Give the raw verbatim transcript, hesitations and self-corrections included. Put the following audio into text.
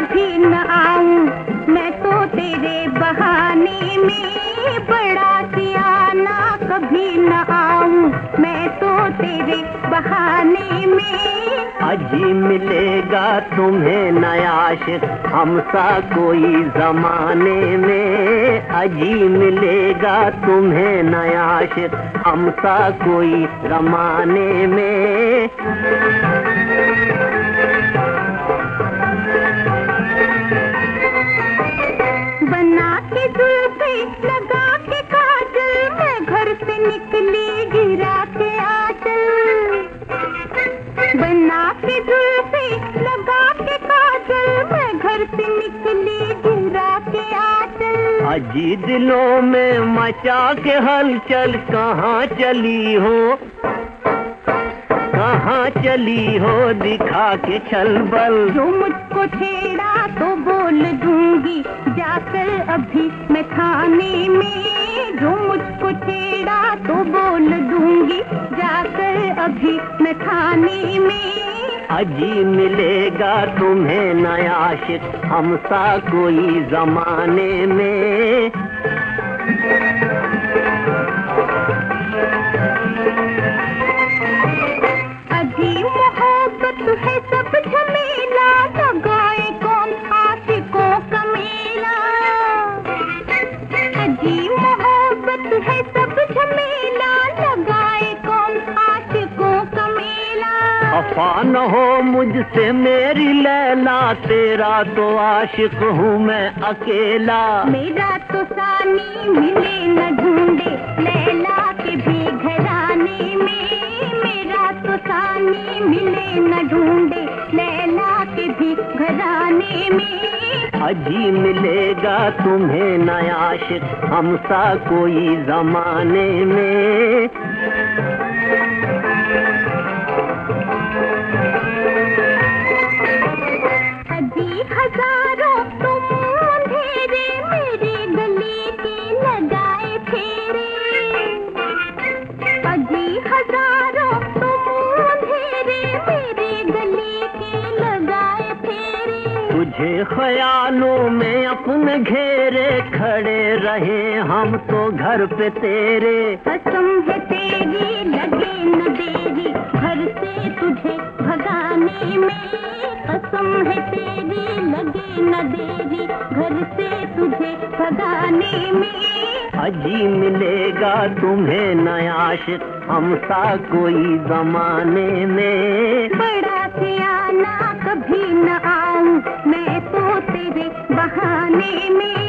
कभी न आऊं, मैं तो तेरे बहाने में। बड़ा सियाना कभी न आऊं, मैं तो तेरे बहाने में। अजी मिलेगा तुम्हें नया आशिक हमसा कोई जमाने में। अजी मिलेगा तुम्हें नया आशिक हमसा कोई जमाने में। बना के जुल्फे लगा के काजल, मैं घर से निकली गिरा के आंचल। बना के जुल्फे लगा के काजल, मैं घर से निकली गिरा के आंचल। अजी दिलों में मचा के हलचल कहाँ चली हो, कहाँ चली हो दिखा के छल बल। जो मुझको छेड़ा तो बोल दूंगी जाकर अभी मैं थाने में। जो मुझको छेड़ा तो बोल दूंगी जाकर अभी मैं थाने में। अजी मिलेगा तुम्हें नया आशिक हमसा कोई जमाने में। अजी मोहब्बत है सब झमेला, लगाए कौन आशिकों का मेला। अजी मोहब्बत है सब झमेला, लगाए कौन आशिकों का मेला। खफा न हो मुझसे मेरी लैला, तेरा तो आशिक हूँ मैं अकेला। मेरा तो सानी मिले न ढूंढे लैला के भी घराने में। मेरा तो सानी मिले न ढूंढे लैला के भी घराने में। अजी मिलेगा तुम्हें नया आशिक हमसा कोई जमाने में। अजी हजारों तुम अंधेरे मेरे गले के लगाए फेरे। अजी हजारों तुम अंधेरे मेरे गले के लगाए फेरे। तुझे ख्यालों में अपने घेरे खड़े रहे हम तो घर पे तेरे। कसम है तेरी लगे न देरी घर से तुझे भगाने में। कसम है तेरी लगे न देरी घर से तुझे भगाने में। अजी मिलेगा तुम्हें नया आशिक हमसा कोई जमाने में। बड़ा सियाना कभी न आऊं, मैं तो तेरे बहाने में।